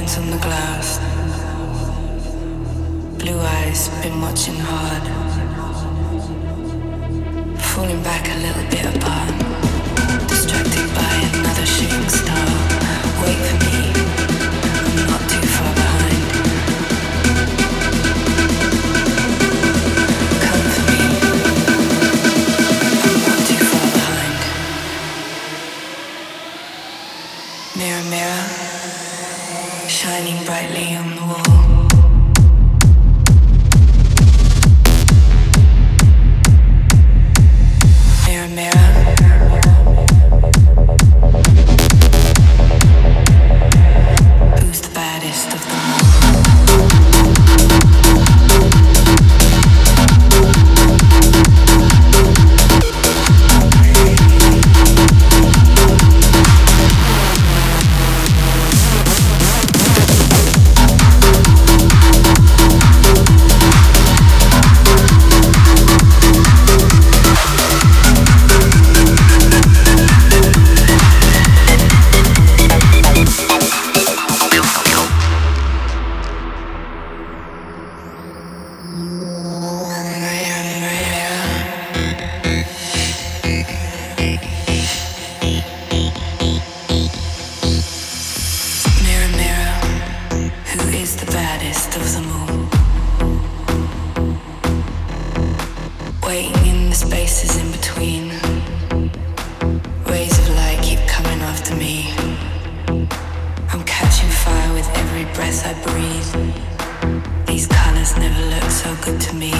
lines on the glass. Blue eyes, been watching hard. Falling back a little bit apart. Distracted by another shooting star. Wait for me, I'm not too far behind. Come for me, I'm not too far behind. Mirror, mirror, shining brightly on the wall. Mirror, mirror, who's the baddest of them all? Waiting in the spaces in between. Rays of light keep coming after me. I'm catching fire with every breath I breathe. These colors never look so good to me.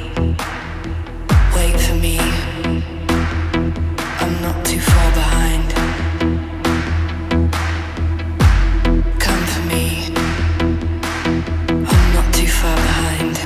Wait for me, I'm not too far behind. Come for me, I'm not too far behind.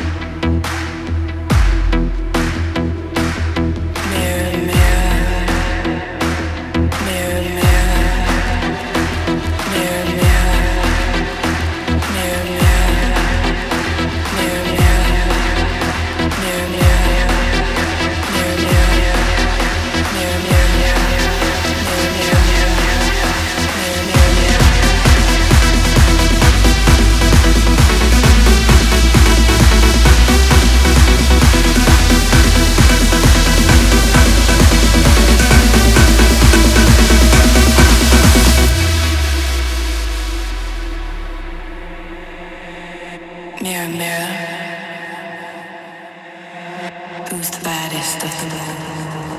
Mirror, mirror, who's the baddest of them all?